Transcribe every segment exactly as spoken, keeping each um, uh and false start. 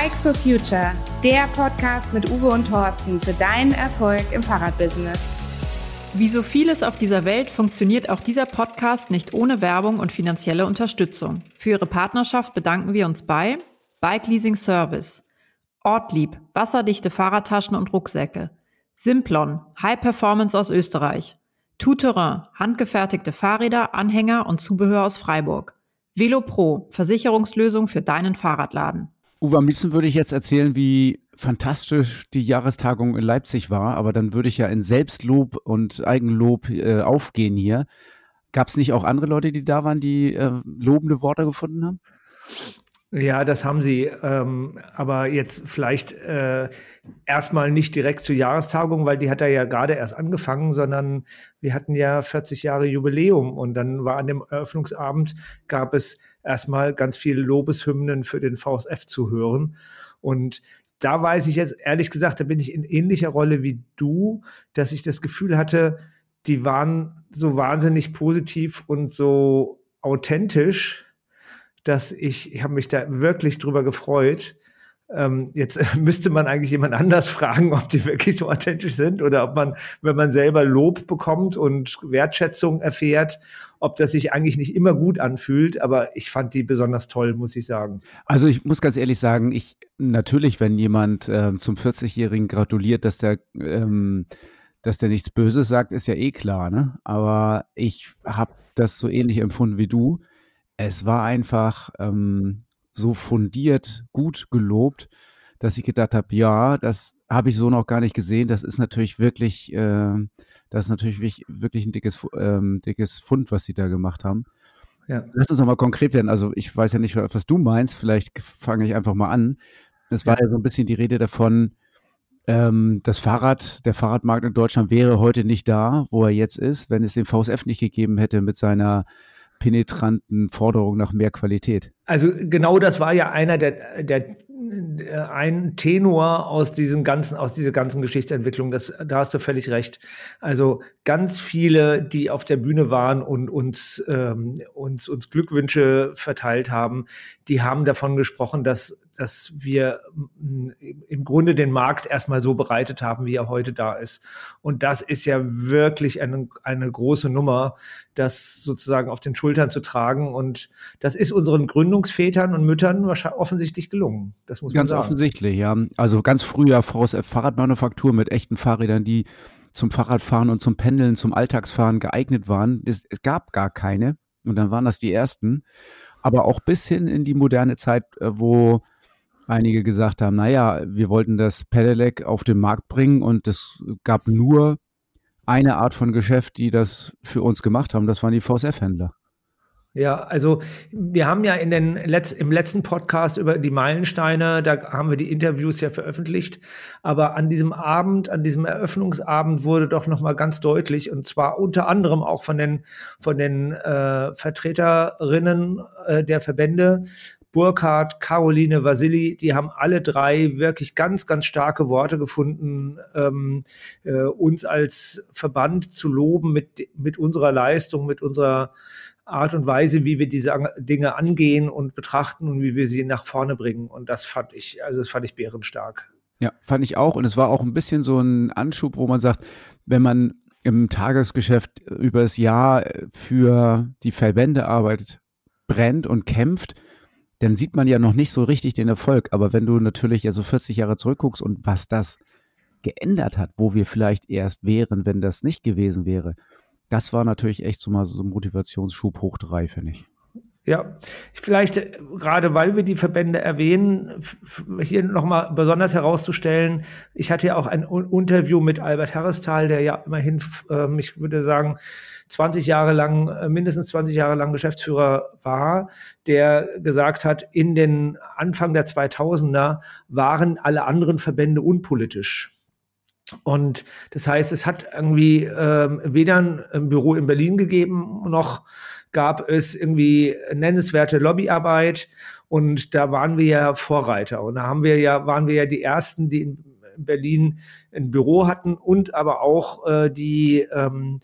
Bikes for Future, der Podcast mit Uwe und Thorsten für deinen Erfolg im Fahrradbusiness. Wie so vieles auf dieser Welt funktioniert auch dieser Podcast nicht ohne Werbung und finanzielle Unterstützung. Für Ihre Partnerschaft bedanken wir uns bei Bike Leasing Service, Ortlieb, wasserdichte Fahrradtaschen und Rucksäcke, Simplon, High Performance aus Österreich, Tout Terrain, handgefertigte Fahrräder, Anhänger und Zubehör aus Freiburg, VeloPro, Versicherungslösung für deinen Fahrradladen. Uwe, am liebsten würde ich jetzt erzählen, wie fantastisch die Jahrestagung in Leipzig war, aber dann würde ich ja in Selbstlob und Eigenlob äh, aufgehen hier. Gab es nicht auch andere Leute, die da waren, die äh, lobende Worte gefunden haben? Ja, das haben sie, ähm, aber jetzt vielleicht äh, erstmal nicht direkt zur Jahrestagung, weil die hat ja gerade erst angefangen, sondern wir hatten ja vierzig Jahre Jubiläum und dann war an dem Eröffnungsabend, gab es erstmal ganz viele Lobeshymnen für den V S F zu hören und da weiß ich jetzt, ehrlich gesagt, da bin ich in ähnlicher Rolle wie du, dass ich das Gefühl hatte, die waren so wahnsinnig positiv und so authentisch, dass ich, ich habe mich da wirklich drüber gefreut. Ähm, jetzt müsste man eigentlich jemand anders fragen, ob die wirklich so authentisch sind oder ob man, wenn man selber Lob bekommt und Wertschätzung erfährt, ob das sich eigentlich nicht immer gut anfühlt. Aber ich fand die besonders toll, muss ich sagen. Also ich muss ganz ehrlich sagen, ich natürlich, wenn jemand ähm, zum vierzigjährigen gratuliert, dass der ähm, dass der nichts Böses sagt, ist ja eh klar, ne? Aber ich habe das so ähnlich empfunden wie du. Es war einfach ähm, so fundiert, gut gelobt, dass ich gedacht habe, ja, das habe ich so noch gar nicht gesehen. Das ist natürlich wirklich, äh, das ist natürlich wirklich, wirklich ein dickes, ähm, dickes Fund, was sie da gemacht haben. Ja. Lass uns nochmal konkret werden. Also ich weiß ja nicht, was du meinst. Vielleicht fange ich einfach mal an. Es war ja, ja so ein bisschen die Rede davon, ähm, das Fahrrad, der Fahrradmarkt in Deutschland wäre heute nicht da, wo er jetzt ist, wenn es den V S F nicht gegeben hätte mit seiner penetranten Forderung nach mehr Qualität. Also genau das war ja einer der, der, der ein Tenor aus diesen ganzen, aus dieser ganzen Geschichtsentwicklung. Das, da hast du völlig recht. Also ganz viele, die auf der Bühne waren und uns, ähm, uns, uns Glückwünsche verteilt haben, die haben davon gesprochen, dass dass wir im Grunde den Markt erstmal so bereitet haben, wie er heute da ist. Und das ist ja wirklich eine, eine große Nummer, das sozusagen auf den Schultern zu tragen. Und das ist unseren Gründungsvätern und Müttern wahrscheinlich offensichtlich gelungen. Das muss man ganz sagen. Ganz offensichtlich, ja. Also ganz früher V S F Fahrradmanufaktur mit echten Fahrrädern, die zum Fahrradfahren und zum Pendeln, zum Alltagsfahren geeignet waren. Es, es gab gar keine. Und dann waren das die ersten. Aber auch bis hin in die moderne Zeit, wo einige gesagt haben, naja, wir wollten das Pedelec auf den Markt bringen und es gab nur eine Art von Geschäft, die das für uns gemacht haben, das waren die V S F-Händler. Ja, also wir haben ja in den Letz-, im letzten Podcast über die Meilensteine, da haben wir die Interviews ja veröffentlicht, aber an diesem Abend, an diesem Eröffnungsabend wurde doch nochmal ganz deutlich, und zwar unter anderem auch von den, von den äh, Vertreterinnen äh, der Verbände, Burkhard, Caroline, Vasili, die haben alle drei wirklich ganz, ganz starke Worte gefunden, ähm, äh, uns als Verband zu loben mit, mit unserer Leistung, mit unserer Art und Weise, wie wir diese Dinge angehen und betrachten und wie wir sie nach vorne bringen. Und das fand ich, also das fand ich bärenstark. Ja, fand ich auch. Und es war auch ein bisschen so ein Anschub, wo man sagt, wenn man im Tagesgeschäft über das Jahr für die Verbände arbeitet, brennt und kämpft, dann sieht man ja noch nicht so richtig den Erfolg. Aber wenn du natürlich ja so vierzig Jahre zurückguckst und was das geändert hat, wo wir vielleicht erst wären, wenn das nicht gewesen wäre, das war natürlich echt so mal so ein Motivationsschub hoch drei, finde ich. Ja, vielleicht äh, gerade weil wir die Verbände erwähnen, f- hier nochmal besonders herauszustellen, ich hatte ja auch ein Un- Interview mit Albert Herresthal, der ja immerhin, äh, ich würde sagen, zwanzig Jahre lang, äh, mindestens zwanzig Jahre lang Geschäftsführer war, der gesagt hat, in den Anfang der zweitausender waren alle anderen Verbände unpolitisch. Und das heißt, es hat irgendwie ähm, weder ein, ein Büro in Berlin gegeben, noch gab es irgendwie nennenswerte Lobbyarbeit. Und da waren wir ja Vorreiter. Und da haben wir ja, waren wir ja die Ersten, die in Berlin ein Büro hatten und aber auch äh, die, ähm,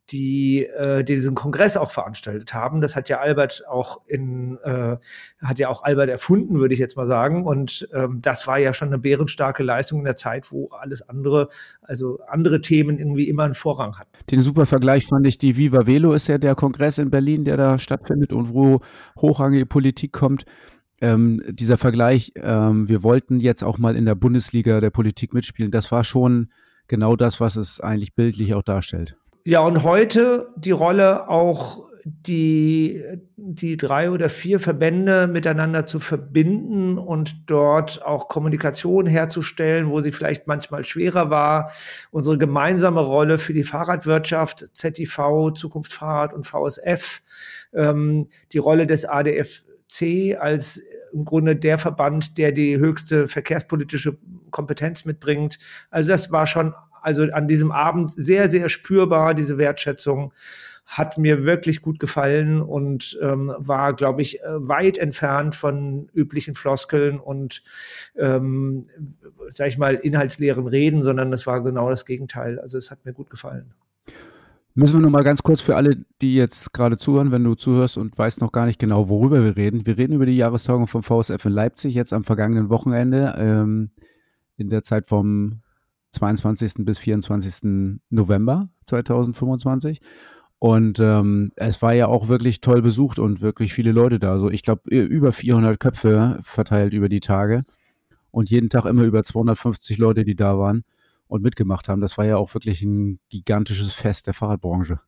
die, äh, die diesen Kongress auch veranstaltet haben. Das hat ja Albert auch in, äh, hat ja auch Albert erfunden, würde ich jetzt mal sagen. Und ähm, das war ja schon eine bärenstarke Leistung in der Zeit, wo alles andere, also andere Themen irgendwie immer einen Vorrang hatten. Den super Vergleich fand ich, die Viva Velo ist ja der Kongress in Berlin, der da stattfindet und wo hochrangige Politik kommt. Ähm, dieser Vergleich, ähm, wir wollten jetzt auch mal in der Bundesliga der Politik mitspielen, das war schon genau das, was es eigentlich bildlich auch darstellt. Ja, und heute die Rolle auch die, die drei oder vier Verbände miteinander zu verbinden und dort auch Kommunikation herzustellen, wo sie vielleicht manchmal schwerer war. Unsere gemeinsame Rolle für die Fahrradwirtschaft, Z I V, Zukunft Fahrrad und V S F, ähm, die Rolle des A D F C als im Grunde der Verband, der die höchste verkehrspolitische Kompetenz mitbringt. Also das war schon also an diesem Abend sehr, sehr spürbar, diese Wertschätzung. Hat mir wirklich gut gefallen und ähm, war, glaube ich, weit entfernt von üblichen Floskeln und, ähm, sag ich mal, inhaltsleeren Reden, sondern es war genau das Gegenteil. Also es hat mir gut gefallen. Müssen wir noch mal ganz kurz für alle, die jetzt gerade zuhören, wenn du zuhörst und weißt noch gar nicht genau, worüber wir reden. Wir reden über die Jahrestagung vom V S F in Leipzig, jetzt am vergangenen Wochenende, ähm, in der Zeit vom zweiundzwanzigsten bis vierundzwanzigsten November zweitausendfünfundzwanzig. Und ähm, es war ja auch wirklich toll besucht und wirklich viele Leute da. Also ich glaube, über vierhundert Köpfe verteilt über die Tage und jeden Tag immer über zweihundertfünfzig Leute, die da waren und mitgemacht haben. Das war ja auch wirklich ein gigantisches Fest der Fahrradbranche.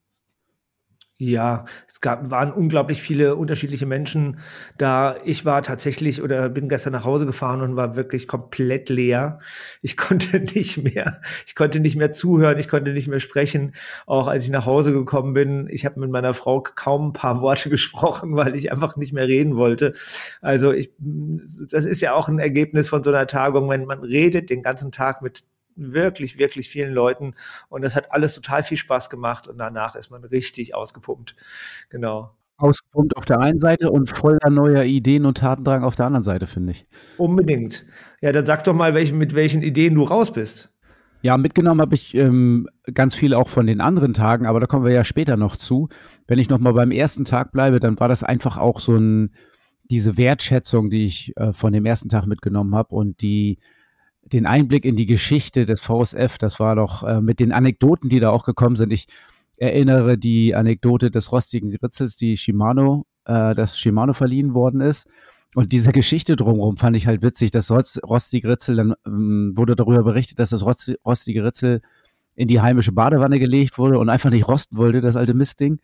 Ja, es gab, waren unglaublich viele unterschiedliche Menschen da. Ich war tatsächlich oder bin gestern nach Hause gefahren und war wirklich komplett leer. Ich konnte nicht mehr, ich konnte nicht mehr zuhören, ich konnte nicht mehr sprechen. Auch als ich nach Hause gekommen bin, ich habe mit meiner Frau kaum ein paar Worte gesprochen, weil ich einfach nicht mehr reden wollte. Also ich, das ist ja auch ein Ergebnis von so einer Tagung, wenn man redet den ganzen Tag mit wirklich, wirklich vielen Leuten und das hat alles total viel Spaß gemacht und danach ist man richtig ausgepumpt. Genau. Ausgepumpt auf der einen Seite und voller neuer Ideen und Tatendrang auf der anderen Seite, finde ich. Unbedingt. Ja, dann sag doch mal, welche, mit welchen Ideen du raus bist. Ja, mitgenommen habe ich ähm, ganz viel auch von den anderen Tagen, aber da kommen wir ja später noch zu. Wenn ich noch mal beim ersten Tag bleibe, dann war das einfach auch so ein, diese Wertschätzung, die ich äh, von dem ersten Tag mitgenommen habe und die den Einblick in die Geschichte des V S F, das war doch äh, mit den Anekdoten, die da auch gekommen sind. Ich erinnere die Anekdote des rostigen Ritzels, die Shimano, äh, das Shimano verliehen worden ist. Und diese Geschichte drumherum fand ich halt witzig. Das rostige Ritzel, dann ähm, wurde darüber berichtet, dass das rostige Ritzel in die heimische Badewanne gelegt wurde und einfach nicht rosten wollte, das alte Mistding.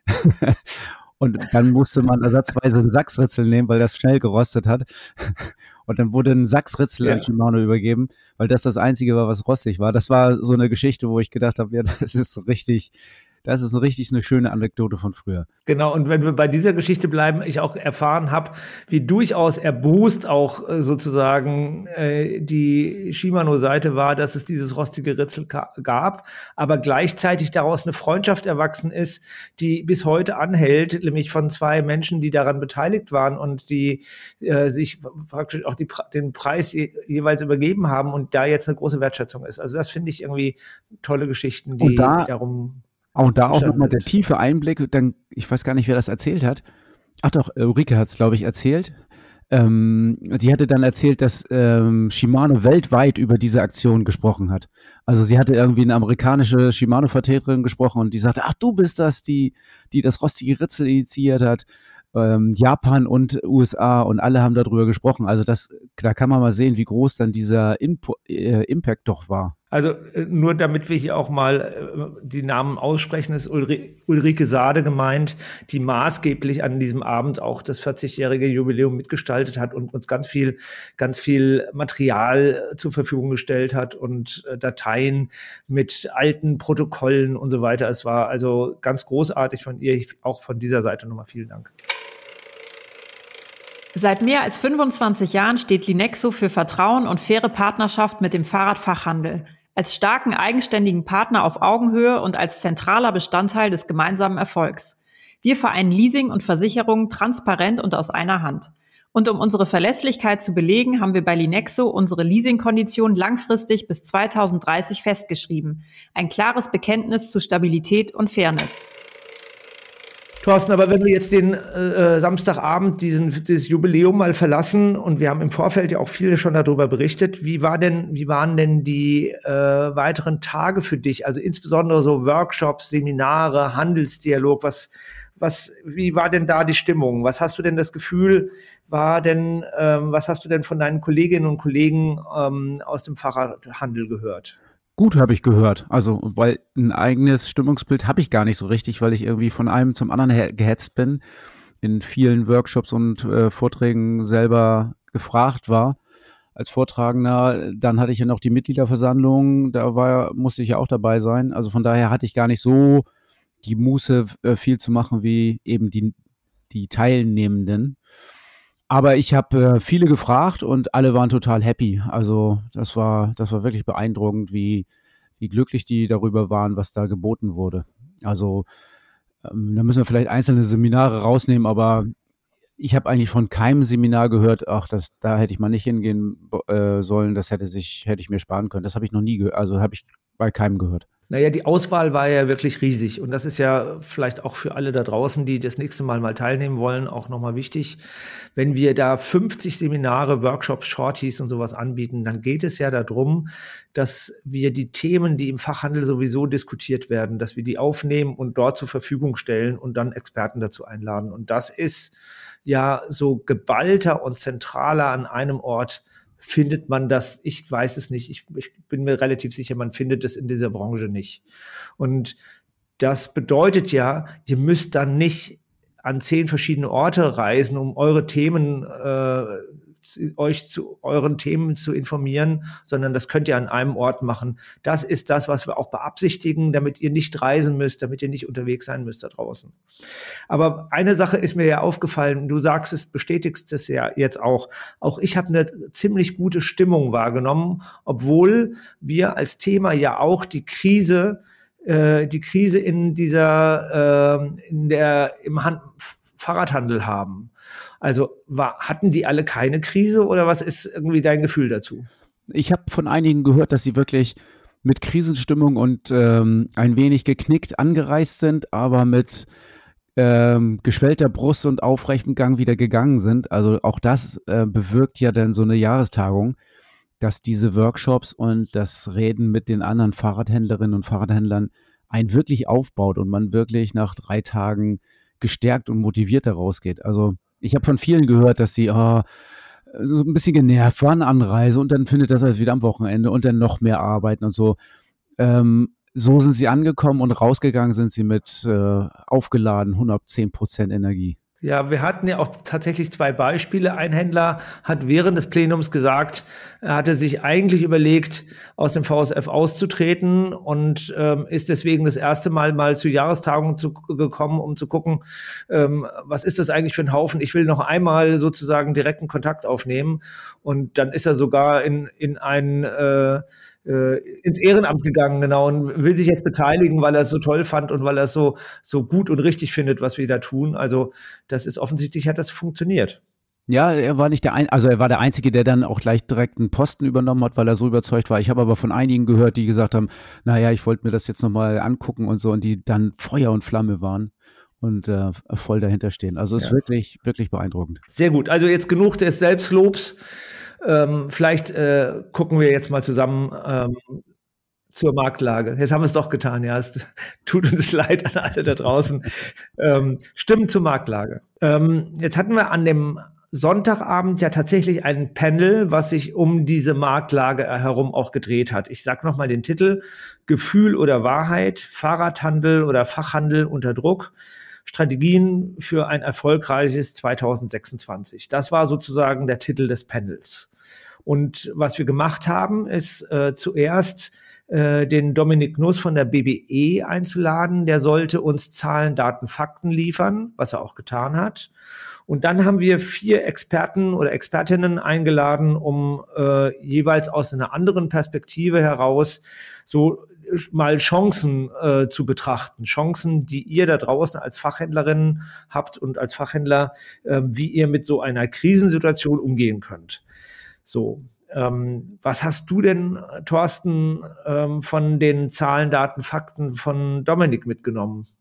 Und dann musste man ersatzweise einen Sachsritzel nehmen, weil das schnell gerostet hat. Und dann wurde ein Sachsritzel ja an Shimano übergeben, weil das das Einzige war, was rostig war. Das war so eine Geschichte, wo ich gedacht habe, ja, das ist so richtig, das ist so richtig eine schöne Anekdote von früher. Genau, und wenn wir bei dieser Geschichte bleiben, ich auch erfahren habe, wie durchaus erbost auch äh, sozusagen äh, die Shimano-Seite war, dass es dieses rostige Ritzel ka- gab, aber gleichzeitig daraus eine Freundschaft erwachsen ist, die bis heute anhält, nämlich von zwei Menschen, die daran beteiligt waren und die äh, sich praktisch auch die, den Preis je, jeweils übergeben haben und da jetzt eine große Wertschätzung ist. Also das finde ich irgendwie tolle Geschichten, die da darum... Und da auch nochmal der tiefe Einblick, dann, ich weiß gar nicht, wer das erzählt hat. Ach doch, Ulrike hat es, glaube ich, erzählt. Ähm, die hatte dann erzählt, dass ähm, Shimano weltweit über diese Aktion gesprochen hat. Also sie hatte irgendwie eine amerikanische Shimano-Vertreterin gesprochen und die sagte, ach, du bist das, die, die das rostige Ritzel initiiert hat. Ähm, Japan und U S A und alle haben darüber gesprochen. Also das, da kann man mal sehen, wie groß dann dieser Impo- äh, Impact doch war. Also nur damit wir hier auch mal äh, die Namen aussprechen, ist Ulri- Ulrike Sade gemeint, die maßgeblich an diesem Abend auch das vierzigjährige Jubiläum mitgestaltet hat und uns ganz viel, ganz viel Material zur Verfügung gestellt hat und äh, Dateien mit alten Protokollen und so weiter. Es war also ganz großartig von ihr, auch von dieser Seite nochmal vielen Dank. Seit mehr als fünfundzwanzig Jahren steht Linexo für Vertrauen und faire Partnerschaft mit dem Fahrradfachhandel. Als starken, eigenständigen Partner auf Augenhöhe und als zentraler Bestandteil des gemeinsamen Erfolgs. Wir vereinen Leasing und Versicherungen transparent und aus einer Hand. Und um unsere Verlässlichkeit zu belegen, haben wir bei Linexo unsere Leasingkonditionen langfristig bis zweitausenddreißig festgeschrieben. Ein klares Bekenntnis zu Stabilität und Fairness. Thorsten, aber wenn wir jetzt den äh, Samstagabend, diesen, dieses Jubiläum mal verlassen und wir haben im Vorfeld ja auch viele schon darüber berichtet, wie war denn, wie waren denn die äh, weiteren Tage für dich? Also insbesondere so Workshops, Seminare, Handelsdialog, was, was, wie war denn da die Stimmung? Was hast du denn das Gefühl, war denn, ähm, was hast du denn von deinen Kolleginnen und Kollegen ähm, aus dem Fahrradhandel gehört? Gut, habe ich gehört. Also, weil ein eigenes Stimmungsbild habe ich gar nicht so richtig, weil ich irgendwie von einem zum anderen he- gehetzt bin, in vielen Workshops und äh, Vorträgen selber gefragt war als Vortragender. Dann hatte ich ja noch die Mitgliederversammlung, da war, musste ich ja auch dabei sein. Also von daher hatte ich gar nicht so die Muße, äh, viel zu machen wie eben die, die Teilnehmenden. Aber ich habe äh, viele gefragt und alle waren total happy. Also das war, das war wirklich beeindruckend, wie, wie glücklich die darüber waren, was da geboten wurde. Also ähm, da müssen wir vielleicht einzelne Seminare rausnehmen, aber ich habe eigentlich von keinem Seminar gehört, ach, das, da hätte ich mal nicht hingehen äh, sollen, das hätte sich, hätte ich mir sparen können. Das habe ich noch nie gehört, also habe ich bei keinem gehört. Naja, die Auswahl war ja wirklich riesig und das ist ja vielleicht auch für alle da draußen, die das nächste Mal mal teilnehmen wollen, auch nochmal wichtig. Wenn wir da fünfzig Seminare, Workshops, Shorties und sowas anbieten, dann geht es ja darum, dass wir die Themen, die im Fachhandel sowieso diskutiert werden, dass wir die aufnehmen und dort zur Verfügung stellen und dann Experten dazu einladen. Und das ist ja so geballter und zentraler an einem Ort. Findet man das? Ich weiß es nicht. Ich, ich bin mir relativ sicher, man findet es in dieser Branche nicht. Und das bedeutet ja, ihr müsst dann nicht an zehn verschiedene Orte reisen, um eure Themen, äh, euch zu euren Themen zu informieren, sondern das könnt ihr an einem Ort machen. Das ist das, was wir auch beabsichtigen, damit ihr nicht reisen müsst, damit ihr nicht unterwegs sein müsst da draußen. Aber eine Sache ist mir ja aufgefallen, du sagst es, bestätigst es ja jetzt auch. Auch ich habe eine ziemlich gute Stimmung wahrgenommen, obwohl wir als Thema ja auch die Krise, äh, die Krise in dieser, äh, in der, im Hand, Fahrradhandel haben. Also war, hatten die alle keine Krise oder was ist irgendwie dein Gefühl dazu? Ich habe von einigen gehört, dass sie wirklich mit Krisenstimmung und ähm, ein wenig geknickt angereist sind, aber mit ähm, geschwellter Brust und aufrechtem Gang wieder gegangen sind. Also auch das äh, bewirkt ja dann so eine Jahrestagung, dass diese Workshops und das Reden mit den anderen Fahrradhändlerinnen und Fahrradhändlern einen wirklich aufbaut und man wirklich nach drei Tagen gestärkt und motivierter rausgeht. Also ich habe von vielen gehört, dass sie oh, so ein bisschen genervt waren, Anreise und dann findet das alles wieder am Wochenende und dann noch mehr arbeiten und so. Ähm, so sind sie angekommen und rausgegangen sind sie mit äh, aufgeladen hundertzehn Prozent Energie. Ja, wir hatten ja auch tatsächlich zwei Beispiele. Ein Händler hat während des Plenums gesagt, er hatte sich eigentlich überlegt, aus dem V S F auszutreten und ähm, ist deswegen das erste Mal mal zur Jahrestagung zu, gekommen, um zu gucken, ähm, was ist das eigentlich für ein Haufen? Ich will noch einmal sozusagen direkten Kontakt aufnehmen. Und dann ist er sogar in, in ein äh, ins Ehrenamt gegangen, genau, und will sich jetzt beteiligen, weil er es so toll fand und weil er es so, so gut und richtig findet, was wir da tun. Also das ist offensichtlich, hat das funktioniert. Ja, er war nicht der ein, also er war der Einzige, der dann auch gleich direkt einen Posten übernommen hat, weil er so überzeugt war. Ich habe aber von einigen gehört, die gesagt haben, naja, ich wollte mir das jetzt nochmal angucken und so, und die dann Feuer und Flamme waren und äh, voll dahinter stehen. Also es ist ja wirklich, wirklich beeindruckend. Sehr gut. Also jetzt genug des Selbstlobs. Ähm, vielleicht äh, gucken wir jetzt mal zusammen ähm, zur Marktlage. Jetzt haben wir es doch getan, ja. Es tut uns leid an alle da draußen. Ähm, Stimmen zur Marktlage. Ähm, jetzt hatten wir an dem Sonntagabend ja tatsächlich ein Panel, was sich um diese Marktlage herum auch gedreht hat. Ich sage nochmal den Titel: Gefühl oder Wahrheit, Fahrradhandel oder Fachhandel unter Druck. Strategien für ein erfolgreiches zwanzig sechsundzwanzig. Das war sozusagen der Titel des Panels. Und was wir gemacht haben, ist äh, zuerst äh, den Dominik Nuss von der B B E einzuladen. Der sollte uns Zahlen, Daten, Fakten liefern, was er auch getan hat. Und dann haben wir vier Experten oder Expertinnen eingeladen, um äh, jeweils aus einer anderen Perspektive heraus so mal Chancen äh, zu betrachten. Chancen, die ihr da draußen als Fachhändlerinnen habt und als Fachhändler, äh, wie ihr mit so einer Krisensituation umgehen könnt. So, ähm, was hast du denn, Thorsten, ähm, von den Zahlen, Daten, Fakten von Dominik mitgenommen?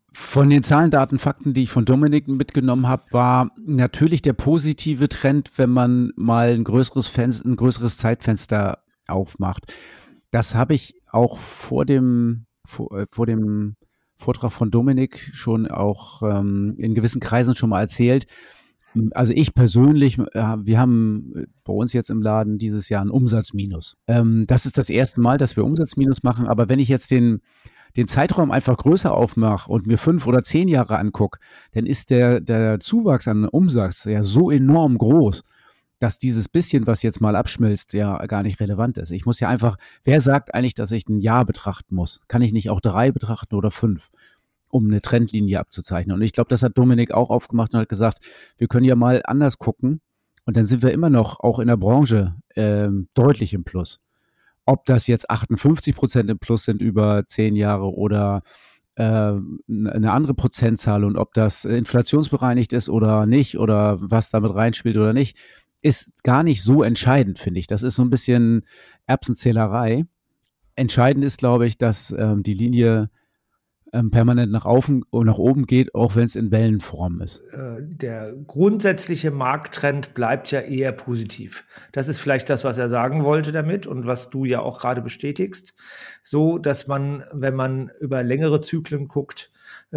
Von den Zahlen, Daten, Fakten, die ich von Dominik mitgenommen habe, war natürlich der positive Trend, wenn man mal ein größeres Fenster, ein größeres Zeitfenster aufmacht. Das habe ich auch vor dem, vor, vor dem Vortrag von Dominik schon auch ähm, in gewissen Kreisen schon mal erzählt. Also ich persönlich, äh, wir haben bei uns jetzt im Laden dieses Jahr einen Umsatzminus. Ähm, das ist das erste Mal, dass wir Umsatzminus machen. Aber wenn ich jetzt den, den Zeitraum einfach größer aufmache und mir fünf oder zehn Jahre angucke, dann ist der, der Zuwachs an Umsatz ja so enorm groß, dass dieses bisschen, was jetzt mal abschmilzt, ja gar nicht relevant ist. Ich muss ja einfach, wer sagt eigentlich, dass ich ein Jahr betrachten muss? Kann ich nicht auch drei betrachten oder fünf, um eine Trendlinie abzuzeichnen? Und ich glaube, das hat Dominik auch aufgemacht und hat gesagt, wir können ja mal anders gucken und dann sind wir immer noch auch in der Branche ähm, deutlich im Plus. Ob das jetzt achtundfünfzig Prozent im Plus sind über zehn Jahre oder äh, eine andere Prozentzahl und ob das inflationsbereinigt ist oder nicht oder was damit reinspielt oder nicht, ist gar nicht so entscheidend, finde ich. Das ist so ein bisschen Erbsenzählerei. Entscheidend ist, glaube ich, dass ähm, die Linie ähm, permanent nach, aufen, nach oben geht, auch wenn es in Wellenform ist. Der grundsätzliche Markttrend bleibt ja eher positiv. Das ist vielleicht das, was er sagen wollte damit und was du ja auch gerade bestätigst. So, dass man, wenn man über längere Zyklen guckt,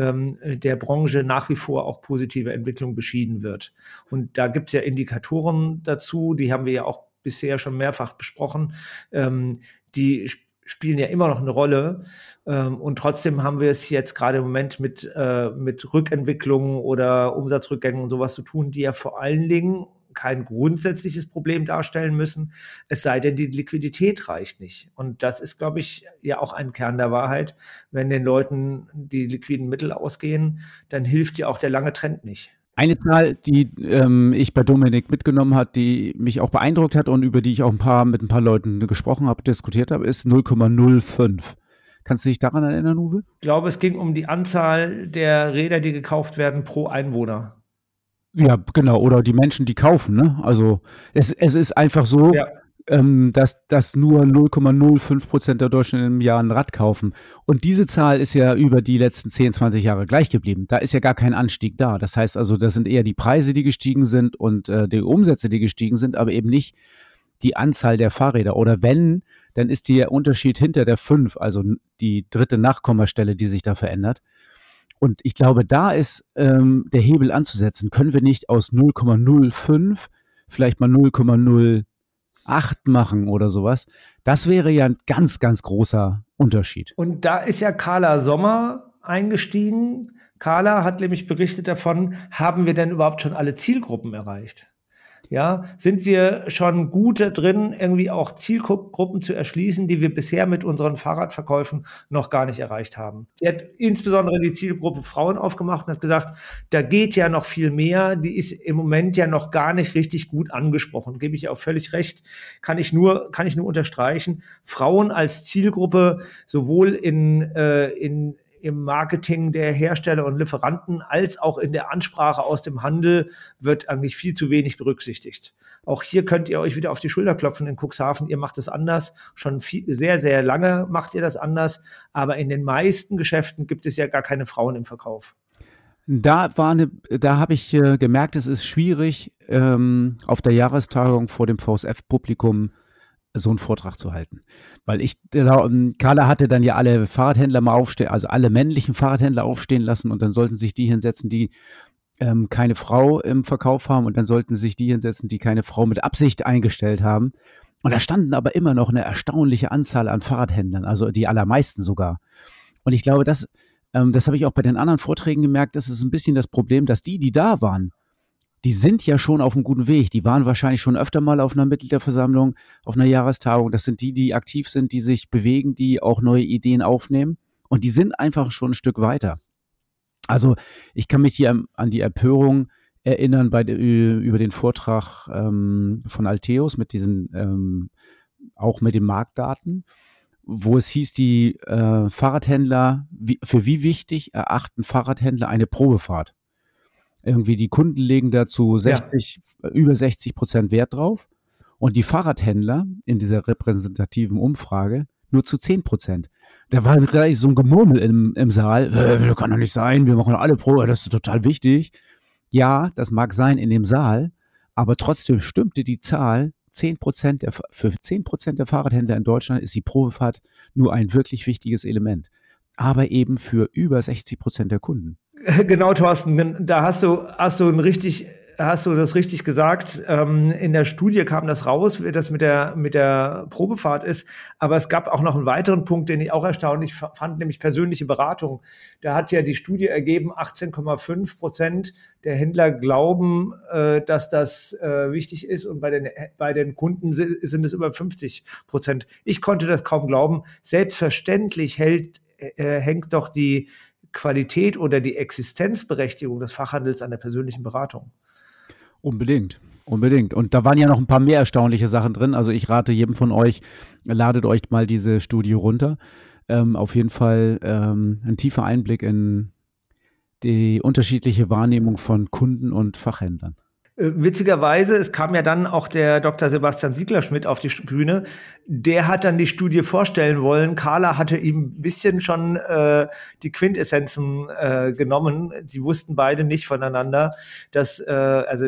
der Branche nach wie vor auch positive Entwicklung beschieden wird. Und da gibt es ja Indikatoren dazu, die haben wir ja auch bisher schon mehrfach besprochen, ähm, die sp- spielen ja immer noch eine Rolle. Ähm, und trotzdem haben wir es jetzt gerade im Moment mit, äh, mit Rückentwicklungen oder Umsatzrückgängen und sowas zu tun, die ja vor allen Dingen kein grundsätzliches Problem darstellen müssen, es sei denn, die Liquidität reicht nicht. Und das ist, glaube ich, ja auch ein Kern der Wahrheit. Wenn den Leuten die liquiden Mittel ausgehen, dann hilft ja auch der lange Trend nicht. Eine Zahl, die ähm, ich bei Dominik mitgenommen habe, die mich auch beeindruckt hat und über die ich auch ein paar mit ein paar Leuten gesprochen habe, diskutiert habe, ist null Komma null fünf. Kannst du dich daran erinnern, Uwe? Ich glaube, es ging um die Anzahl der Räder, die gekauft werden pro Einwohner. Ja, genau. Oder die Menschen, die kaufen. Ne? Also es, es ist einfach so, Ja. ähm, dass, dass nur null Komma null fünf Prozent der Deutschen im Jahr ein Rad kaufen. Und diese Zahl ist ja über die letzten zehn, zwanzig Jahre gleich geblieben. Da ist ja gar kein Anstieg da. Das heißt also, das sind eher die Preise, die gestiegen sind und äh, die Umsätze, die gestiegen sind, aber eben nicht die Anzahl der Fahrräder. Oder wenn, dann ist der Unterschied hinter der fünf, also die dritte Nachkommastelle, die sich da verändert. Und ich glaube, da ist ähm, der Hebel anzusetzen. Können wir nicht aus null Komma null fünf vielleicht mal null Komma null acht machen oder sowas? Das wäre ja ein ganz, ganz großer Unterschied. Und da ist ja Carla Sommer eingestiegen. Carla hat nämlich berichtet davon, haben wir denn überhaupt schon alle Zielgruppen erreicht? Ja, sind wir schon gut da drin, irgendwie auch Zielgruppen zu erschließen, die wir bisher mit unseren Fahrradverkäufen noch gar nicht erreicht haben. Die hat insbesondere die Zielgruppe Frauen aufgemacht und hat gesagt, da geht ja noch viel mehr, die ist im Moment ja noch gar nicht richtig gut angesprochen. Gebe ich auch völlig recht, kann ich nur, kann ich nur unterstreichen. Frauen als Zielgruppe sowohl in, äh, in im Marketing der Hersteller und Lieferanten als auch in der Ansprache aus dem Handel wird eigentlich viel zu wenig berücksichtigt. Auch hier könnt ihr euch wieder auf die Schulter klopfen in Cuxhaven. Ihr macht es anders. Schon viel, sehr, sehr lange macht ihr das anders. Aber in den meisten Geschäften gibt es ja gar keine Frauen im Verkauf. Da war eine, da habe ich äh, gemerkt, es ist schwierig, ähm, auf der Jahrestagung vor dem V S F-Publikum so einen Vortrag zu halten. Weil ich, Carla hatte dann ja alle Fahrradhändler mal aufstehen, also alle männlichen Fahrradhändler aufstehen lassen und dann sollten sich die hinsetzen, die ähm, keine Frau im Verkauf haben und dann sollten sich die hinsetzen, die keine Frau mit Absicht eingestellt haben. Und da standen aber immer noch eine erstaunliche Anzahl an Fahrradhändlern, also die allermeisten sogar. Und ich glaube, das, ähm, das habe ich auch bei den anderen Vorträgen gemerkt, das ist ein bisschen das Problem, dass die, die da waren, die sind ja schon auf einem guten Weg. Die waren wahrscheinlich schon öfter mal auf einer Mitgliederversammlung, auf einer Jahrestagung. Das sind die, die aktiv sind, die sich bewegen, die auch neue Ideen aufnehmen. Und die sind einfach schon ein Stück weiter. Also ich kann mich hier an die Empörung erinnern bei der, über den Vortrag ähm, von Alteus mit diesen, ähm, auch mit den Marktdaten, wo es hieß, die äh, Fahrradhändler, wie, für wie wichtig erachten Fahrradhändler eine Probefahrt? Irgendwie die Kunden legen dazu sechzig, ja. über sechzig Prozent Wert drauf und die Fahrradhändler in dieser repräsentativen Umfrage nur zu zehn Prozent. Da war gleich so ein Gemurmel im, im Saal. Äh, das kann doch nicht sein, wir machen alle Probe, das ist total wichtig. Ja, das mag sein in dem Saal, aber trotzdem stimmte die Zahl, zehn Prozent der, für zehn Prozent der Fahrradhändler in Deutschland ist die Probefahrt nur ein wirklich wichtiges Element. Aber eben für über sechzig Prozent der Kunden. Genau, Thorsten, da hast du, hast du ein richtig, hast du das richtig gesagt. Ähm, in der Studie kam das raus, wie das mit der, mit der Probefahrt ist. Aber es gab auch noch einen weiteren Punkt, den ich auch erstaunlich fand, nämlich persönliche Beratung. Da hat ja die Studie ergeben, achtzehn Komma fünf Prozent der Händler glauben, äh, dass das äh, wichtig ist. Und bei den, bei den Kunden sind, sind es über fünfzig Prozent. Ich konnte das kaum glauben. Selbstverständlich hält, äh, hängt doch die Qualität oder die Existenzberechtigung des Fachhandels an der persönlichen Beratung. Unbedingt, unbedingt. Und da waren ja noch ein paar mehr erstaunliche Sachen drin. Also ich rate jedem von euch, ladet euch mal diese Studie runter. Ähm, auf jeden Fall ähm, ein tiefer Einblick in die unterschiedliche Wahrnehmung von Kunden und Fachhändlern. Witzigerweise, es kam ja dann auch der Doktor Sebastian Siegler-Schmidt auf die Bühne. Der hat dann die Studie vorstellen wollen. Carla hatte ihm ein bisschen schon äh, die Quintessenzen äh, genommen. Sie wussten beide nicht voneinander, dass äh, also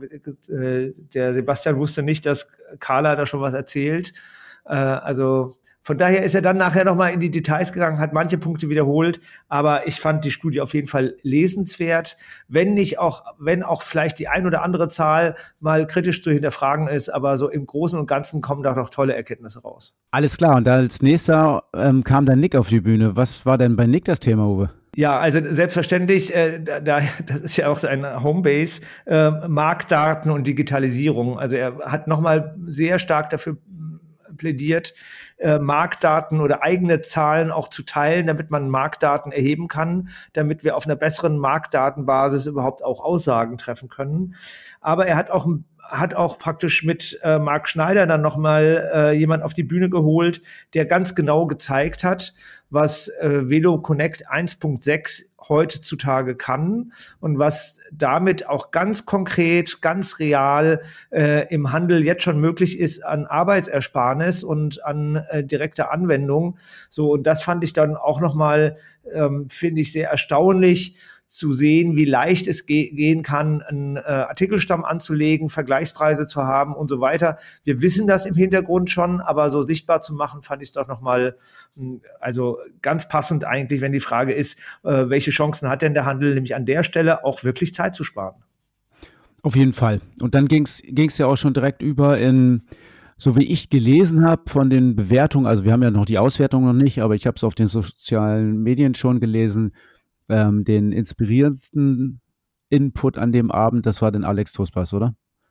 äh, der Sebastian wusste nicht, dass Carla da schon was erzählt. Äh, also Von daher ist er dann nachher nochmal in die Details gegangen, hat manche Punkte wiederholt, aber ich fand die Studie auf jeden Fall lesenswert, wenn nicht auch, wenn auch vielleicht die ein oder andere Zahl mal kritisch zu hinterfragen ist, aber so im Großen und Ganzen kommen da noch tolle Erkenntnisse raus. Alles klar, und als nächster ähm, kam dann Nick auf die Bühne. Was war denn bei Nick das Thema, Uwe? Ja, also selbstverständlich, äh, da, das ist ja auch seine Homebase, äh, Marktdaten und Digitalisierung. Also er hat nochmal sehr stark dafür plädiert, äh, Marktdaten oder eigene Zahlen auch zu teilen, damit man Marktdaten erheben kann, damit wir auf einer besseren Marktdatenbasis überhaupt auch Aussagen treffen können. Aber er hat auch hat auch praktisch mit äh, Marc Schneider dann nochmal äh, jemand auf die Bühne geholt, der ganz genau gezeigt hat, was äh, Velo Connect eins Punkt sechs heutzutage kann und was damit auch ganz konkret, ganz real äh, im Handel jetzt schon möglich ist an Arbeitsersparnis und an äh, direkter Anwendung. So, und das fand ich dann auch nochmal, ähm, finde ich, sehr erstaunlich, zu sehen, wie leicht es ge- gehen kann, einen äh, Artikelstamm anzulegen, Vergleichspreise zu haben und so weiter. Wir wissen das im Hintergrund schon, aber so sichtbar zu machen, fand ich es doch nochmal, also ganz passend eigentlich, wenn die Frage ist, äh, welche Chancen hat denn der Handel, nämlich an der Stelle auch wirklich Zeit zu sparen. Auf jeden Fall. Und dann ging es ja auch schon direkt über in, so wie ich gelesen habe von den Bewertungen, also wir haben ja noch die Auswertung noch nicht, aber ich habe es auf den sozialen Medien schon gelesen, Ähm, den inspirierendsten Input an dem Abend, das war den Alex Tospas, oder?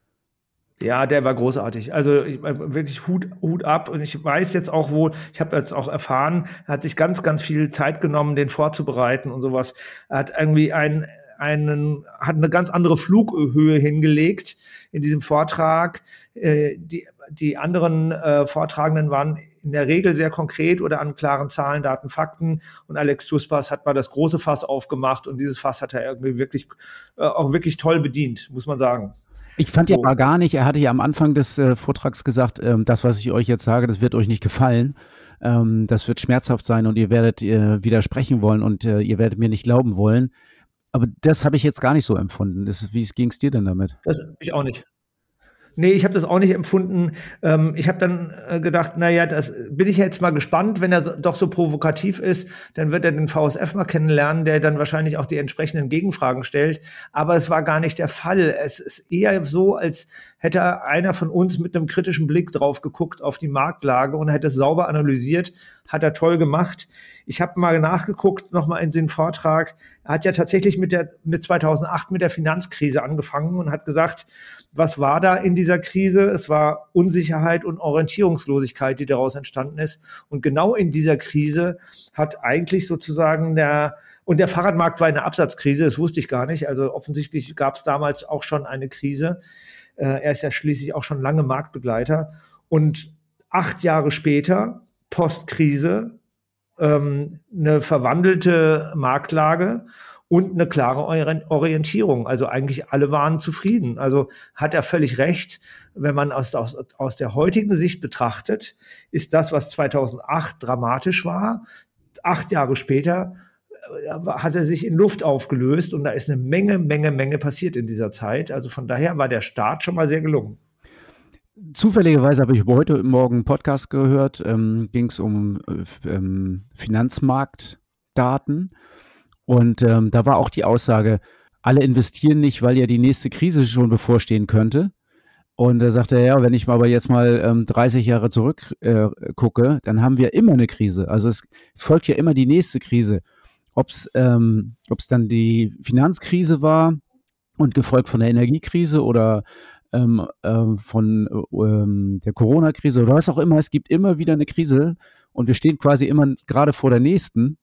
Ja, der war großartig. Also ich, wirklich Hut, Hut ab. Und ich weiß jetzt auch, wo, ich habe jetzt auch erfahren, er hat sich ganz, ganz viel Zeit genommen, den vorzubereiten und sowas. Er hat irgendwie einen, einen, hat eine ganz andere Flughöhe hingelegt in diesem Vortrag. Äh, die, die anderen äh, Vortragenden waren in der Regel sehr konkret oder an klaren Zahlen, Daten, Fakten. Und Alex Tospas hat mal das große Fass aufgemacht und dieses Fass hat er irgendwie wirklich äh, auch wirklich toll bedient, muss man sagen. Ich fand So. ja mal gar nicht, er hatte ja am Anfang des äh, Vortrags gesagt, ähm, das, was ich euch jetzt sage, das wird euch nicht gefallen. Ähm, das wird schmerzhaft sein und ihr werdet äh, widersprechen wollen und äh, ihr werdet mir nicht glauben wollen. Aber das habe ich jetzt gar nicht so empfunden. Das, wie ging es dir denn damit? Das ich auch nicht. Nee, ich habe das auch nicht empfunden. Ähm, ich habe dann äh, gedacht, naja, das bin ich jetzt mal gespannt, wenn er so, doch so provokativ ist, dann wird er den V S F mal kennenlernen, der dann wahrscheinlich auch die entsprechenden Gegenfragen stellt. Aber es war gar nicht der Fall. Es ist eher so, als hätte einer von uns mit einem kritischen Blick drauf geguckt auf die Marktlage und hätte es sauber analysiert, hat er toll gemacht. Ich habe mal nachgeguckt, nochmal in den Vortrag. Er hat ja tatsächlich mit der mit zweitausendacht mit der Finanzkrise angefangen und hat gesagt, was war da in dieser Krise? Es war Unsicherheit und Orientierungslosigkeit, die daraus entstanden ist. Und genau in dieser Krise hat eigentlich sozusagen der, und der Fahrradmarkt war eine Absatzkrise, das wusste ich gar nicht. Also offensichtlich gab es damals auch schon eine Krise. Er ist ja schließlich auch schon lange Marktbegleiter. Und acht Jahre später, Postkrise, ähm, eine verwandelte Marktlage und eine klare Orientierung. Also eigentlich alle waren zufrieden. Also hat er völlig recht. Wenn man aus, aus, aus der heutigen Sicht betrachtet, ist das, was zweitausendacht dramatisch war, acht Jahre später hat er sich in Luft aufgelöst und da ist eine Menge, Menge, Menge passiert in dieser Zeit. Also von daher war der Start schon mal sehr gelungen. Zufälligerweise habe ich heute Morgen einen Podcast gehört, ähm, ging es um ähm, Finanzmarktdaten und ähm, da war auch die Aussage, alle investieren nicht, weil ja die nächste Krise schon bevorstehen könnte. Und da sagte er, ja, wenn ich aber jetzt mal ähm, dreißig Jahre zurück äh, gucke, dann haben wir immer eine Krise. Also es folgt ja immer die nächste Krise. Ob es ähm, ob's dann die Finanzkrise war und gefolgt von der Energiekrise oder ähm, äh, von ähm, der Corona-Krise oder was auch immer. Es gibt immer wieder eine Krise und wir stehen quasi immer gerade vor der nächsten.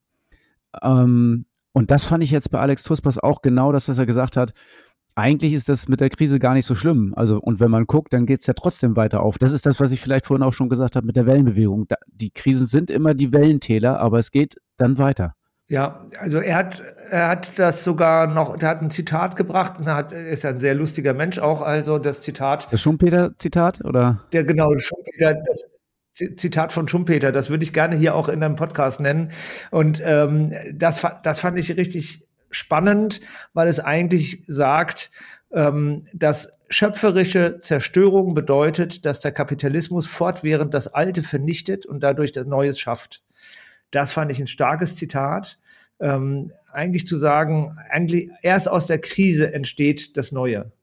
Ähm, und das fand ich jetzt bei Alex Tuspas auch genau, dass er gesagt hat, eigentlich ist das mit der Krise gar nicht so schlimm. Also, und wenn man guckt, dann geht es ja trotzdem weiter auf. Das ist das, was ich vielleicht vorhin auch schon gesagt habe mit der Wellenbewegung. Da, die Krisen sind immer die Wellentäler, aber es geht dann weiter. Ja, also er hat, er hat das sogar noch, er hat ein Zitat gebracht und er hat, ist ein sehr lustiger Mensch auch, also das Zitat. Das Schumpeter-Zitat, oder? Der, genau, Schumpeter, das Zitat von Schumpeter, das würde ich gerne hier auch in einem Podcast nennen. Und ähm, das, das fand ich richtig spannend, weil es eigentlich sagt, ähm, dass schöpferische Zerstörung bedeutet, dass der Kapitalismus fortwährend das Alte vernichtet und dadurch das Neues schafft. Das fand ich ein starkes Zitat. Ähm, eigentlich zu sagen, eigentlich erst aus der Krise entsteht das Neue.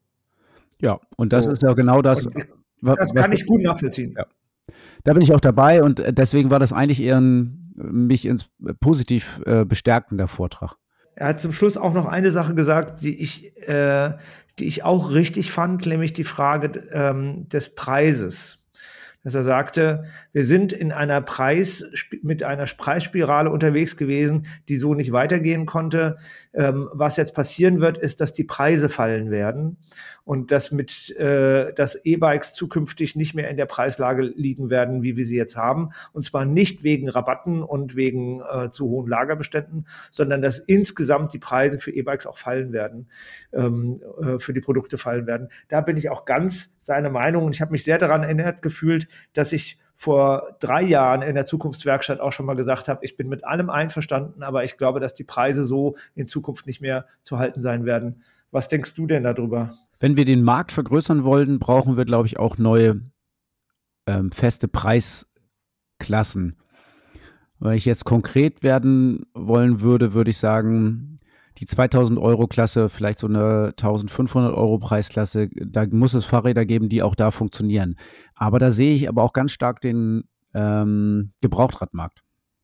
Ja, und das so. ist ja genau das. Und das kann ich gut nachvollziehen. Ja. Da bin ich auch dabei und deswegen war das eigentlich eher ein mich ins positiv äh, bestärkender Vortrag. Er hat zum Schluss auch noch eine Sache gesagt, die ich, äh, die ich auch richtig fand, nämlich die Frage ähm, des Preises. Dass er sagte, wir sind in einer Preis, mit einer Preisspirale unterwegs gewesen, die so nicht weitergehen konnte. Ähm, was jetzt passieren wird, ist, dass die Preise fallen werden und dass mit, äh, dass E-Bikes zukünftig nicht mehr in der Preislage liegen werden, wie wir sie jetzt haben. Und zwar nicht wegen Rabatten und wegen äh, zu hohen Lagerbeständen, sondern dass insgesamt die Preise für E-Bikes auch fallen werden, ähm, äh, für die Produkte fallen werden. Da bin ich auch ganz seiner Meinung und ich habe mich sehr daran erinnert gefühlt, dass ich vor drei Jahren in der Zukunftswerkstatt auch schon mal gesagt habe, ich bin mit allem einverstanden, aber ich glaube, dass die Preise so in Zukunft nicht mehr zu halten sein werden. Was denkst du denn darüber? Wenn wir den Markt vergrößern wollen, brauchen wir, glaube ich, auch neue ähm, feste Preisklassen. Wenn ich jetzt konkret werden wollen würde, würde ich sagen, die zweitausend Euro Klasse, vielleicht so eine eintausendfünfhundert Euro Preisklasse, da muss es Fahrräder geben, die auch da funktionieren. Aber da sehe ich aber auch ganz stark den ähm, Gebrauchtradmarkt.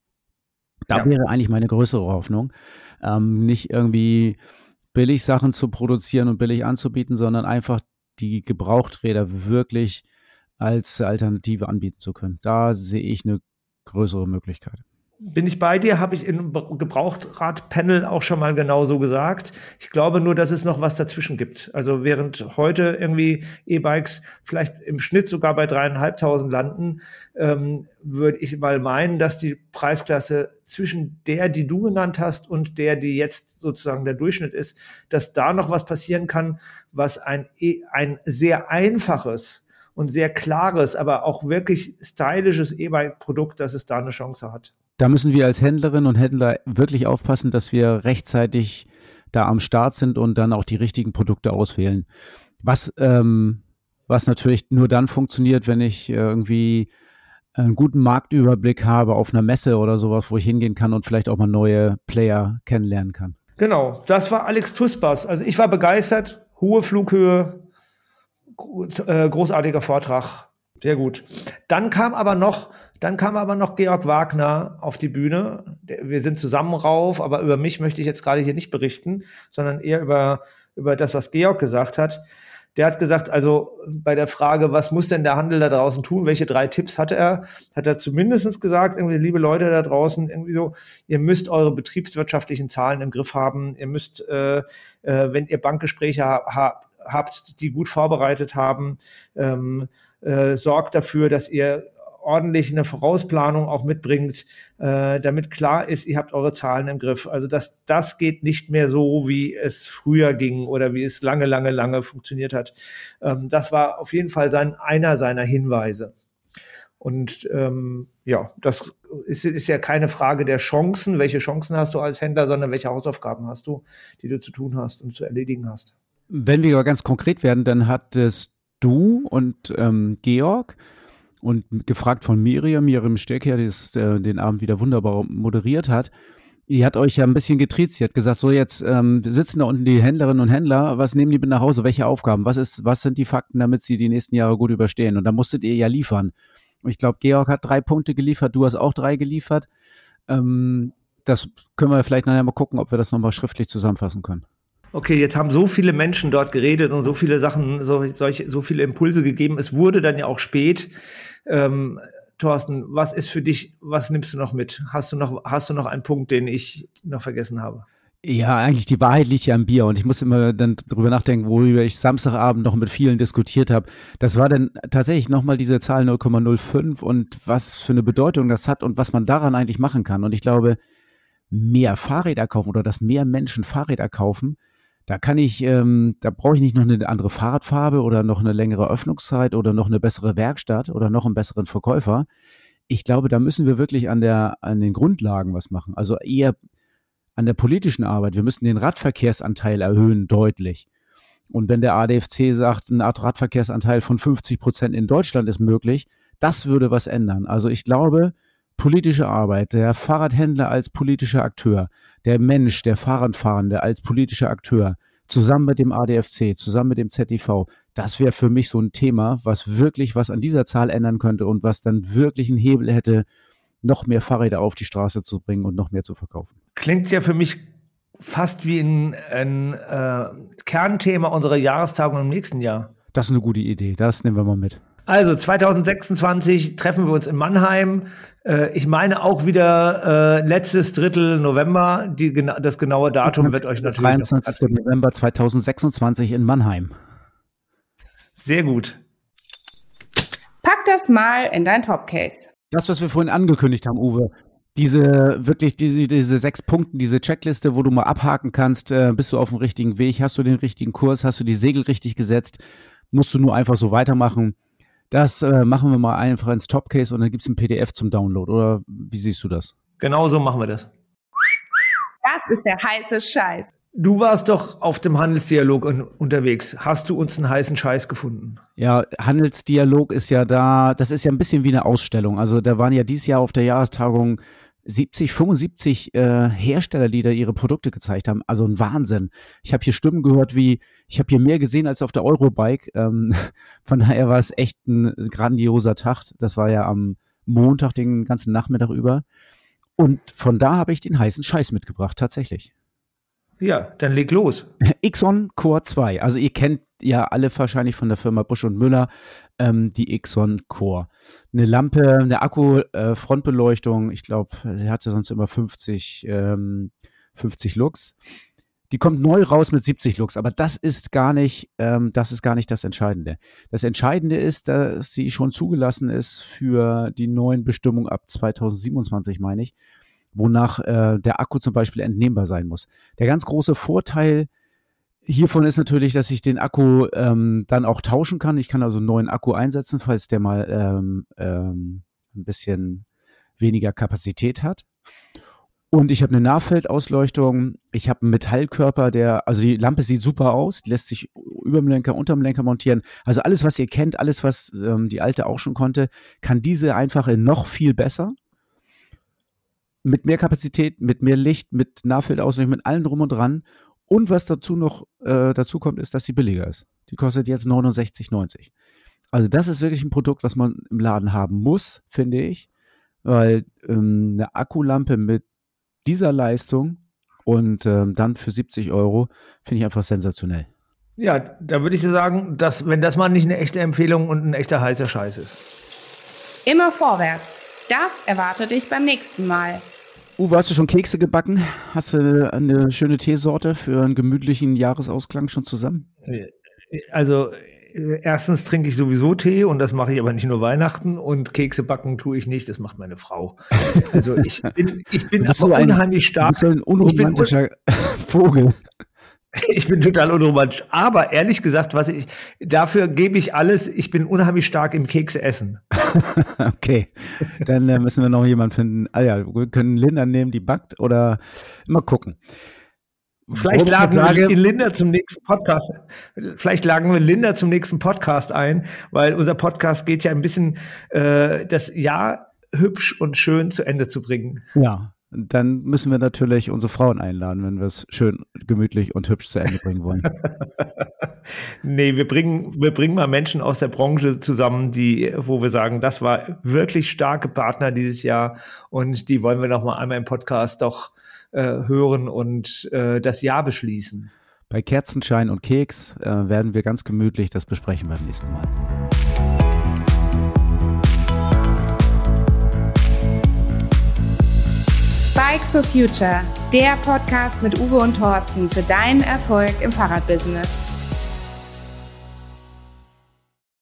Da ja. wäre eigentlich meine größere Hoffnung, ähm, nicht irgendwie billig Sachen zu produzieren und billig anzubieten, sondern einfach die Gebrauchträder wirklich als Alternative anbieten zu können. Da sehe ich eine größere Möglichkeit. Bin ich bei dir, habe ich im Gebrauchtradpanel auch schon mal genau so gesagt. Ich glaube nur, dass es noch was dazwischen gibt. Also während heute irgendwie E-Bikes vielleicht im Schnitt sogar bei dreieinhalbtausend landen, ähm, würde ich mal meinen, dass die Preisklasse zwischen der, die du genannt hast und der, die jetzt sozusagen der Durchschnitt ist, dass da noch was passieren kann, was ein, ein sehr einfaches und sehr klares, aber auch wirklich stylisches E-Bike-Produkt, dass es da eine Chance hat. Da müssen wir als Händlerinnen und Händler wirklich aufpassen, dass wir rechtzeitig da am Start sind und dann auch die richtigen Produkte auswählen. Was, ähm, was natürlich nur dann funktioniert, wenn ich irgendwie einen guten Marktüberblick habe auf einer Messe oder sowas, wo ich hingehen kann und vielleicht auch mal neue Player kennenlernen kann. Genau, das war Alex Tuspas. Also ich war begeistert, hohe Flughöhe, großartiger Vortrag, sehr gut. Dann kam aber noch Dann kam aber noch Georg Wagner auf die Bühne. Wir sind zusammen rauf, aber über mich möchte ich jetzt gerade hier nicht berichten, sondern eher über, über das, was Georg gesagt hat. Der hat gesagt, also bei der Frage, was muss denn der Handel da draußen tun, welche drei Tipps hatte er, hat er zumindest gesagt, irgendwie, liebe Leute da draußen, irgendwie so, ihr müsst eure betriebswirtschaftlichen Zahlen im Griff haben, ihr müsst, äh, äh, wenn ihr Bankgespräche ha- habt, die gut vorbereitet haben, ähm, äh, sorgt dafür, dass ihr ordentlich eine Vorausplanung auch mitbringt, äh, damit klar ist, ihr habt eure Zahlen im Griff. Also das, das geht nicht mehr so, wie es früher ging oder wie es lange, lange, lange funktioniert hat. Ähm, das war auf jeden Fall sein, einer seiner Hinweise. Und ähm, ja, das ist, ist ja keine Frage der Chancen, welche Chancen hast du als Händler, sondern welche Hausaufgaben hast du, die du zu tun hast und zu erledigen hast. Wenn wir aber ganz konkret werden, dann hattest du und ähm, Georg und gefragt von Miriam, Miriam Stöcker, die das, äh, den Abend wieder wunderbar moderiert hat, die hat euch ja ein bisschen getriezt. Sie hat gesagt, so jetzt ähm, sitzen da unten die Händlerinnen und Händler, was nehmen die mit nach Hause, welche Aufgaben, was ist, was sind die Fakten, damit sie die nächsten Jahre gut überstehen? Und da musstet ihr ja liefern. Und ich glaube, Georg hat drei Punkte geliefert, du hast auch drei geliefert. Ähm, das können wir vielleicht nachher mal gucken, ob wir das nochmal schriftlich zusammenfassen können. Okay, jetzt haben so viele Menschen dort geredet und so viele Sachen, so, solche, so viele Impulse gegeben. Es wurde dann ja auch spät. Ähm, Thorsten, was ist für dich, was nimmst du noch mit? Hast du noch, hast du noch einen Punkt, den ich noch vergessen habe? Ja, eigentlich die Wahrheit liegt ja am Bier und ich muss immer dann drüber nachdenken, worüber ich Samstagabend noch mit vielen diskutiert habe. Das war dann tatsächlich nochmal diese Zahl null Komma null fünf und was für eine Bedeutung das hat und was man daran eigentlich machen kann. Und ich glaube, mehr Fahrräder kaufen oder dass mehr Menschen Fahrräder kaufen, da kann ich, ähm, da brauche ich nicht noch eine andere Fahrradfarbe oder noch eine längere Öffnungszeit oder noch eine bessere Werkstatt oder noch einen besseren Verkäufer. Ich glaube, da müssen wir wirklich an der, an den Grundlagen was machen. Also eher an der politischen Arbeit. Wir müssen den Radverkehrsanteil erhöhen, deutlich. Und wenn der A D F C sagt, eine Art Radverkehrsanteil von fünfzig Prozent in Deutschland ist möglich, das würde was ändern. Also ich glaube, politische Arbeit, der Fahrradhändler als politischer Akteur, der Mensch, der Fahrradfahrende als politischer Akteur, zusammen mit dem A D F C, zusammen mit dem Z D V, das wäre für mich so ein Thema, was wirklich was an dieser Zahl ändern könnte und was dann wirklich einen Hebel hätte, noch mehr Fahrräder auf die Straße zu bringen und noch mehr zu verkaufen. Klingt ja für mich fast wie ein, ein äh, Kernthema unserer Jahrestagung im nächsten Jahr. Das ist eine gute Idee, das nehmen wir mal mit. Also zwanzig sechsundzwanzig treffen wir uns in Mannheim. Äh, ich meine auch wieder äh, letztes Drittel November. Die, das genaue Datum wird euch natürlich dreiundzwanzigsten November zweitausendsechsundzwanzig in Mannheim. Sehr gut. Pack das mal in dein Topcase. Das, was wir vorhin angekündigt haben, Uwe, diese wirklich diese, diese sechs Punkte, diese Checkliste, wo du mal abhaken kannst, äh, bist du auf dem richtigen Weg, hast du den richtigen Kurs, hast du die Segel richtig gesetzt, musst du nur einfach so weitermachen. Das äh, machen wir mal einfach ins Topcase und dann gibt es ein P D F zum Download. Oder wie siehst du das? Genau so machen wir das. Das ist der heiße Scheiß. Du warst doch auf dem Handelsdialog un- unterwegs. Hast du uns einen heißen Scheiß gefunden? Ja, Handelsdialog ist ja da, das ist ja ein bisschen wie eine Ausstellung. Also da waren ja dieses Jahr auf der Jahrestagung siebzig, fünfundsiebzig äh, Hersteller, die da ihre Produkte gezeigt haben. Also ein Wahnsinn. Ich habe hier Stimmen gehört wie, ich habe hier mehr gesehen als auf der Eurobike. Ähm, von daher war es echt ein grandioser Tag. Das war ja am Montag den ganzen Nachmittag über. Und von da habe ich den heißen Scheiß mitgebracht, tatsächlich. Ja, dann leg los. Ixon Core zwei. Also ihr kennt ja alle wahrscheinlich von der Firma Busch und Müller ähm, die Ixon Core. Eine Lampe, eine Akku-Frontbeleuchtung. Äh, ich glaube, sie hatte sonst immer fünfzig, ähm, fünfzig Lux. Die kommt neu raus mit siebzig Lux, aber das ist gar nicht, ähm, das ist gar nicht das Entscheidende. Das Entscheidende ist, dass sie schon zugelassen ist für die neuen Bestimmungen ab zweitausendsiebenundzwanzig, meine ich, wonach äh, der Akku zum Beispiel entnehmbar sein muss. Der ganz große Vorteil hiervon ist natürlich, dass ich den Akku ähm, dann auch tauschen kann. Ich kann also einen neuen Akku einsetzen, falls der mal ähm, ähm, ein bisschen weniger Kapazität hat. Und ich habe eine Nahfeldausleuchtung. Ich habe einen Metallkörper, der, also die Lampe sieht super aus, lässt sich über dem Lenker, unter dem Lenker montieren. Also alles, was ihr kennt, alles, was ähm, die alte auch schon konnte, kann diese einfach in noch viel besser. Mit mehr Kapazität, mit mehr Licht, mit Nahfeldausleuchtung, mit allem drum und dran. Und was dazu noch äh, dazu kommt, ist, dass sie billiger ist. Die kostet jetzt neunundsechzig neunzig. Also das ist wirklich ein Produkt, was man im Laden haben muss, finde ich. Weil ähm, eine Akkulampe mit dieser Leistung und ähm, dann für siebzig Euro finde ich einfach sensationell. Ja, da würde ich sagen, dass, wenn das mal nicht eine echte Empfehlung und ein echter heißer Scheiß ist. Immer vorwärts. Das erwartet dich beim nächsten Mal. Uwe, hast du schon Kekse gebacken? Hast du eine schöne Teesorte für einen gemütlichen Jahresausklang schon zusammen? Also erstens trinke ich sowieso Tee und das mache ich aber nicht nur Weihnachten und Kekse backen tue ich nicht, das macht meine Frau. Also ich bin, ich bin aber ein, unheimlich stark. Du bist so ein unromantischer Vogel. Ich bin total unromantisch. Aber ehrlich gesagt, was ich, dafür gebe ich alles. Ich bin unheimlich stark im Kekse essen. Okay. Dann äh, müssen wir noch jemanden finden. Ah ja, wir können Linda nehmen, die backt oder mal gucken. Vielleicht laden wir Linda zum nächsten Podcast. Vielleicht laden wir Linda zum nächsten Podcast ein, weil unser Podcast geht ja ein bisschen, äh, das Jahr hübsch und schön zu Ende zu bringen. Ja. Dann müssen wir natürlich unsere Frauen einladen, wenn wir es schön, gemütlich und hübsch zu Ende bringen wollen. Nee, wir bringen, wir bringen mal Menschen aus der Branche zusammen, die, wo wir sagen, das war wirklich starke Partner dieses Jahr und die wollen wir noch mal einmal im Podcast doch äh, hören und äh, das Jahr beschließen. Bei Kerzenschein und Keks äh, werden wir ganz gemütlich das besprechen beim nächsten Mal. Bikes for Future, der Podcast mit Uwe und Thorsten für deinen Erfolg im Fahrradbusiness.